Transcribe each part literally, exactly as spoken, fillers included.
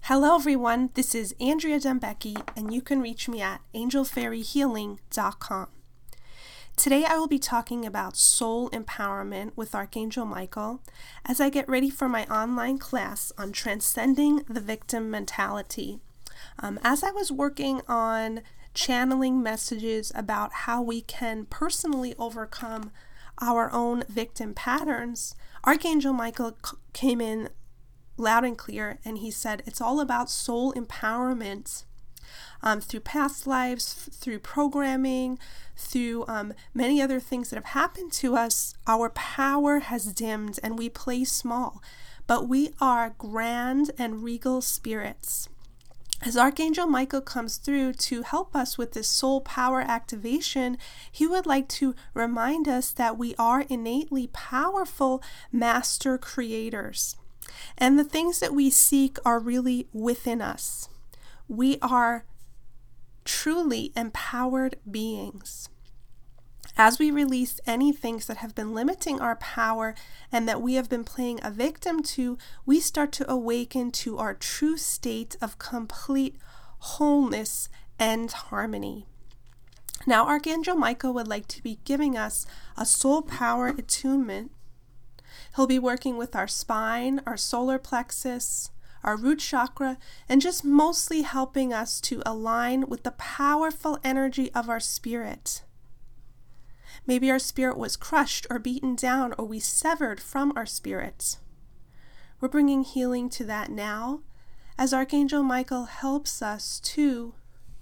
Hello everyone, this is Andrea Dembecki, and you can reach me at angel fairy healing dot com. Today I will be talking about soul empowerment with Archangel Michael as I get ready for my online class on transcending the victim mentality. Um, as I was working on channeling messages about how we can personally overcome our own victim patterns, Archangel Michael c- came in loud and clear, and he said it's all about soul empowerment um, through past lives, f- through programming, through um, many other things that have happened to us. Our power has dimmed and we play small, but we are grand and regal spirits. As Archangel Michael comes through to help us with this soul power activation, he would like to remind us that we are innately powerful master creators. And the things that we seek are really within us. We are truly empowered beings. As we release any things that have been limiting our power and that we have been playing a victim to, we start to awaken to our true state of complete wholeness and harmony. Now, Archangel Michael would like to be giving us a soul power attunement. He'll be working with our spine, our solar plexus, our root chakra, and just mostly helping us to align with the powerful energy of our spirit. Maybe our spirit was crushed or beaten down, or we severed from our spirit. We're bringing healing to that now as Archangel Michael helps us to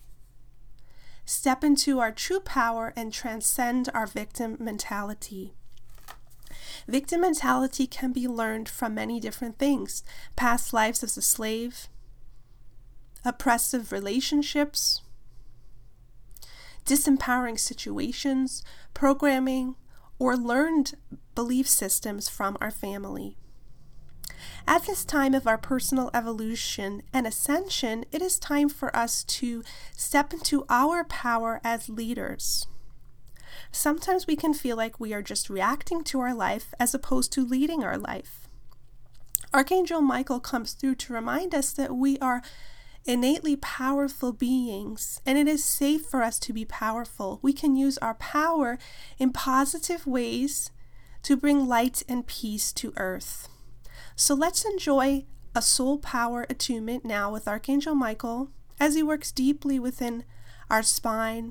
step into our true power and transcend our victim mentality. Victim mentality can be learned from many different things: past lives as a slave, oppressive relationships, disempowering situations, programming, or learned belief systems from our family. At this time of our personal evolution and ascension, it is time for us to step into our power as leaders. Sometimes we can feel like we are just reacting to our life as opposed to leading our life. Archangel Michael comes through to remind us that we are innately powerful beings, and it is safe for us to be powerful. We can use our power in positive ways to bring light and peace to earth. So let's enjoy a soul power attunement now with Archangel Michael as he works deeply within our spine,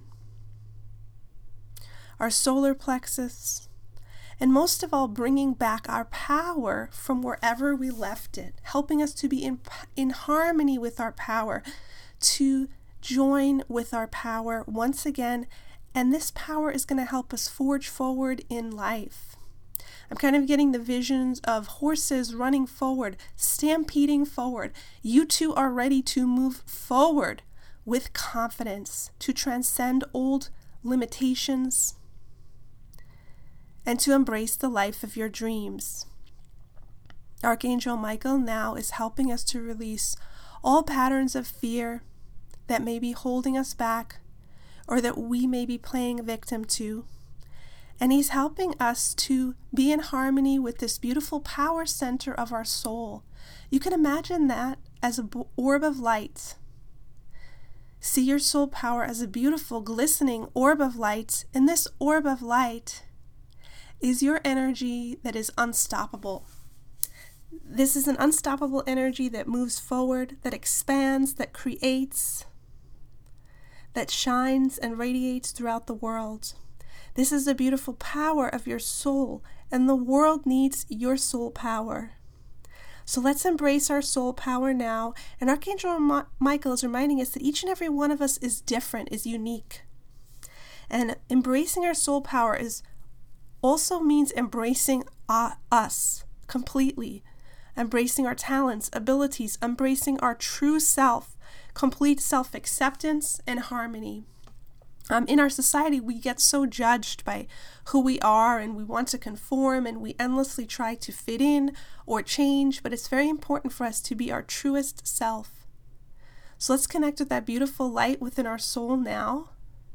our solar plexus, and most of all, bringing back our power from wherever we left it, helping us to be in, in harmony with our power, to join with our power once again, and this power is going to help us forge forward in life. I'm kind of getting the visions of horses running forward, stampeding forward. You two are ready to move forward with confidence, to transcend old limitations, and to embrace the life of your dreams. Archangel Michael now is helping us to release all patterns of fear that may be holding us back or that we may be playing victim to. And he's helping us to be in harmony with this beautiful power center of our soul. You can imagine that as an orb of light. See your soul power as a beautiful, glistening orb of light, and this orb of light is your energy that is unstoppable. This is an unstoppable energy that moves forward, that expands, that creates, that shines and radiates throughout the world. This is the beautiful power of your soul, and the world needs your soul power. So let's embrace our soul power now, and Archangel Ma- Michael is reminding us that each and every one of us is different, is unique. And embracing our soul power is also means embracing uh, us completely, embracing our talents, abilities, embracing our true self, complete self-acceptance and harmony. Um, in our society, we get so judged by who we are, and we want to conform, and we endlessly try to fit in or change, but it's very important for us to be our truest self. So let's connect with that beautiful light within our soul now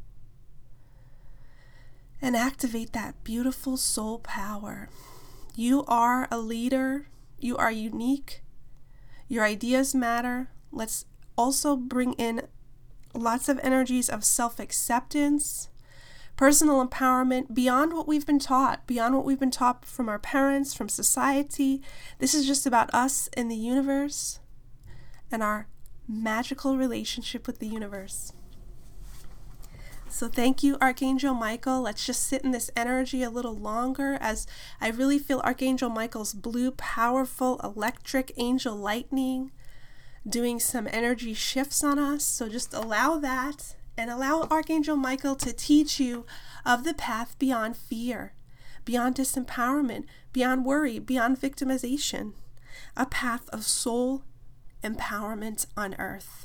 and activate that beautiful soul power. You are a leader. You are unique. Your ideas matter. Let's also bring in lots of energies of self-acceptance, personal empowerment beyond what we've been taught, beyond what we've been taught from our parents, from society. This is just about us and the universe and our magical relationship with the universe. So thank you, Archangel Michael. Let's just sit in this energy a little longer as I really feel Archangel Michael's blue, powerful, electric angel lightning doing some energy shifts on us. So just allow that and allow Archangel Michael to teach you of the path beyond fear, beyond disempowerment, beyond worry, beyond victimization, a path of soul empowerment on earth.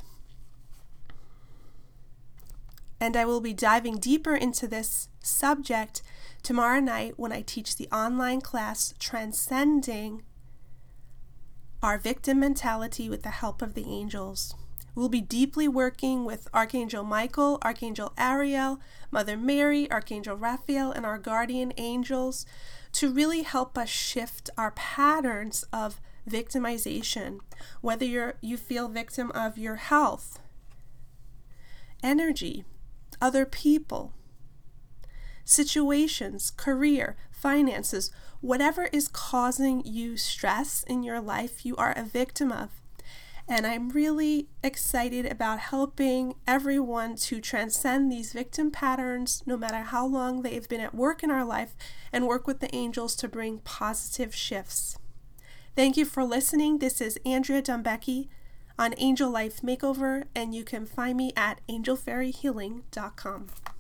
And I will be diving deeper into this subject tomorrow night when I teach the online class Transcending Our Victim Mentality with the Help of the Angels. We'll be deeply working with Archangel Michael, Archangel Ariel, Mother Mary, Archangel Raphael, and our guardian angels to really help us shift our patterns of victimization, whether you're you feel victim of your health, energy, other people, situations, career, finances, whatever is causing you stress in your life, you are a victim of. And I'm really excited about helping everyone to transcend these victim patterns, no matter how long they've been at work in our life, and work with the angels to bring positive shifts. Thank you for listening. This is Andrea Dumbecki on Angel Life Makeover, and you can find me at angel fairy healing dot com.